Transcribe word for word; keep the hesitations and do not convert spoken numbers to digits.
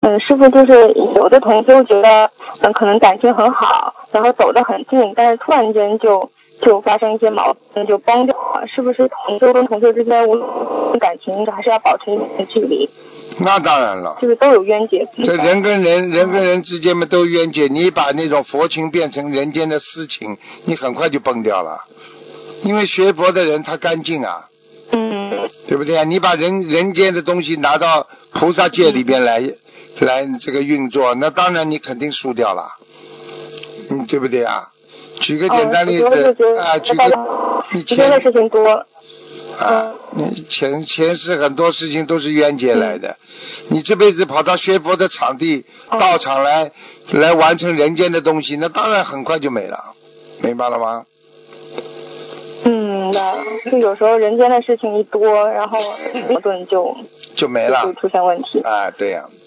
嗯，师傅就是有的同修觉得，嗯，可能感情很好，然后走得很近，但是突然间就就发生一些矛盾，就崩掉了。是不是同修跟同修之间无论感情还是要保持一定的距离？ 那当然了， 就是都有冤结。 这人跟人人跟人之间嘛都有冤结，你把那种佛情变成人间的私情，你很快就崩掉了。因为学佛的人他干净啊， 嗯， 对不对啊？你把人人间的东西拿到菩萨界里边来、嗯、来这个运作，那当然你肯定输掉了，嗯，对不对啊？举个简单例子啊、呃，举个你前的事情多啊，你前前世很多事情都是冤结来的，嗯、你这辈子跑到学佛的场地、哦、道场来来完成人间的东西，那当然很快就没了，明白了吗？ 嗯，那就有时候人间的事情一多，然后矛盾就就没了， 就出现问题。 啊，对呀、啊。